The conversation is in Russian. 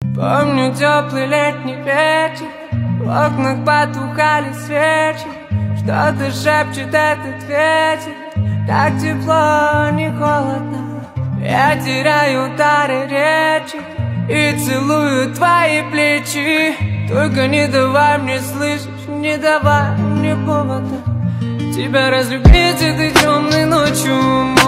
Помню теплый летний вечер, в окнах потухали свечи. Что-то шепчет этот ветер, так тепло, не холодно. Я теряю дары речи и целую твои плечи. Только не давай мне, слышишь, не давай мне повода тебя разлюбить этой темной ночью.